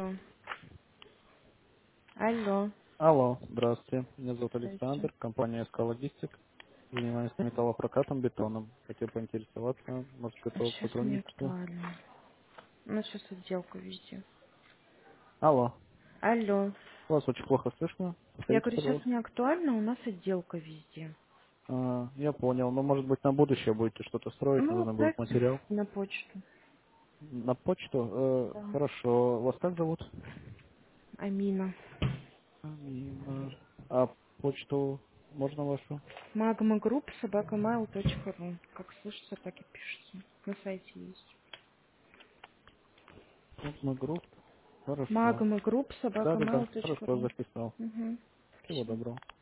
Алло, Алло, здравствуйте. Меня зовут здрасте. Александр, компания СК Логистик. Занимаемся металлопрокатом, бетоном. Хотел поинтересоваться, может, готов к Сейчас не сотрудничеству? актуально. У нас сейчас отделка везде. Алло, Алло. вас очень плохо слышно. Я Повторите, говорю, сейчас пожалуйста. не актуально, у нас отделка везде. Я понял. Но, может быть, на будущее будете что-то строить, Ну, нужно будет отправьте материал. на почту. На почту? Да. Хорошо. Вас как зовут? Амина. Амина. А почту можно вашу? Магма групп собакамайл.ру. Как слышится, так и пишется. На сайте есть. Можно групп. Хорошо. Магма групп Да-да-да, собакамайл.ру. хорошо, записал. Угу. Всего Все. доброго.